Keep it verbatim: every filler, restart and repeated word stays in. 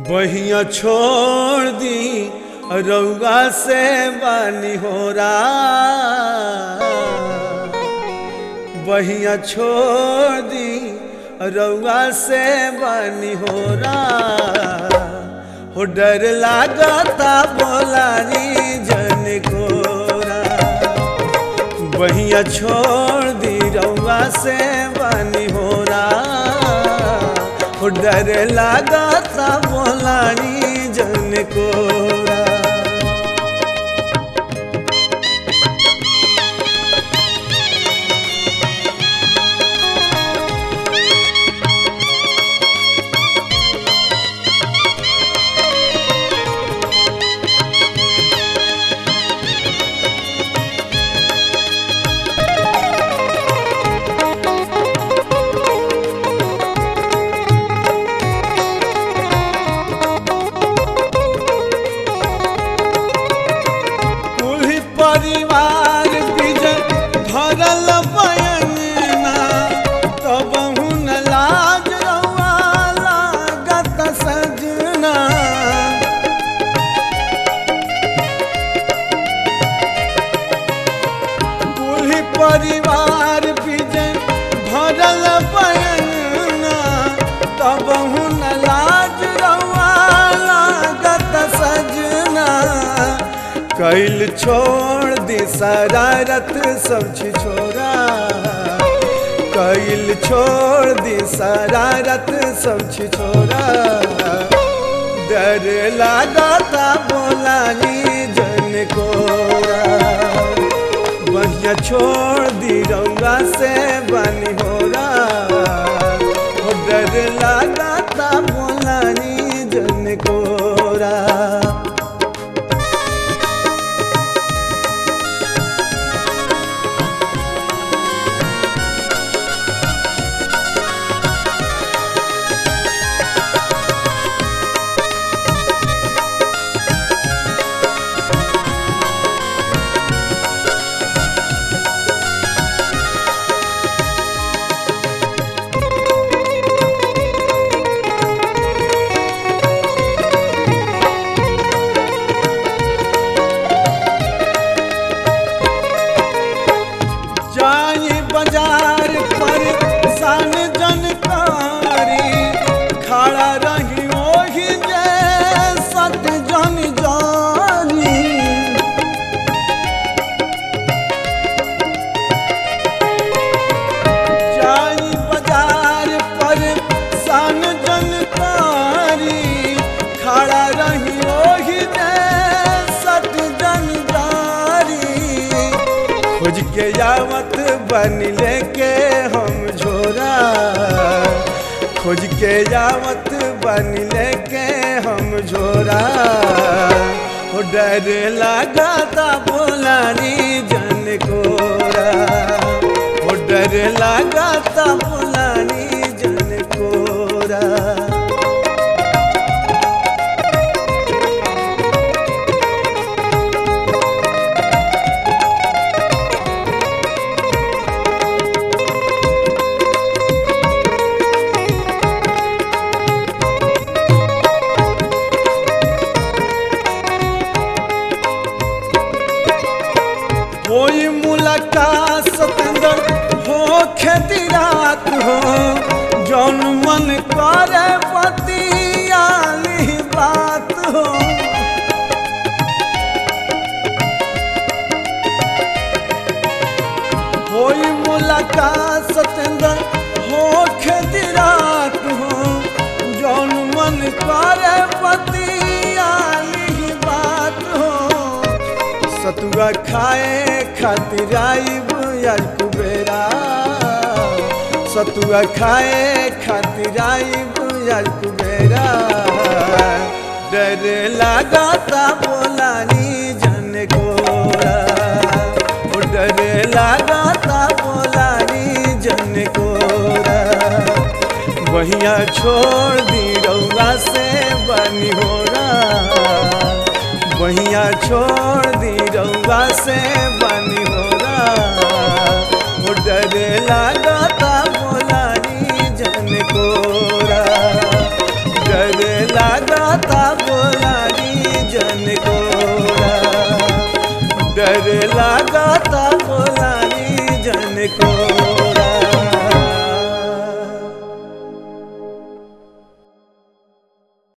बहिया छोड़ दी रउआ से बानी हो रहा, बहिया छोड़ दी रउआ से बानी हो रहा। हो डर लागता बोलानी जन कोरा, बहिया छोड़ दी रउआ से बानी हो रहा। हो डर लागता बोलानी जन कोरा। परिवार बिजय भरल बयना, तब हुन लाज रउआ लागत सजना। बूढ़ी परिवार बिजय भरल बयना, तब हुन लाज रउआ लागत सजना। कैल छोड़ दी शरारत सब छिछोरा, कैल छोड़ दी शरारत सब छिछोरा। डर लागता बोलानी जन कोरा, बहिया छोड़ दी रउआ से बानी हो रहा। डर लागता बोलानी जन कोरा। बाजार पर सान जनकारी खड़ा रही ओही जे सत जन जानी। जाई बाजार पर सान जनकारी खड़ा रही ओही जे सत जन जानी। खोज के यावत बन लेके हम झोरा, खोज के यावत बन लेके हम झोरा। हो डर लागता बोलानी जन कोरा, हो डर लागता बोलानी जन कोरा। कोई मुलाकात सतेंद्र हो खेती रात हो, जौन मन करे बतियाली बात हो। कोई मुलाकात सतेंद्र हो खेती रात हो, जौन मन करे बतियाली बात हो। सतुआ खाए खातिर आइब यार कुबेरा, सतुआ खाए खातिर आइब यार कुबेरा। डर लागता बोलानी जन कोरा, डर लागता बोलानी जन कोरा। बहिया छोड़ दी रउआ से बानी हो रहा, बहिया छोड़ दी रउआ से बानी हो रहा। डर लागता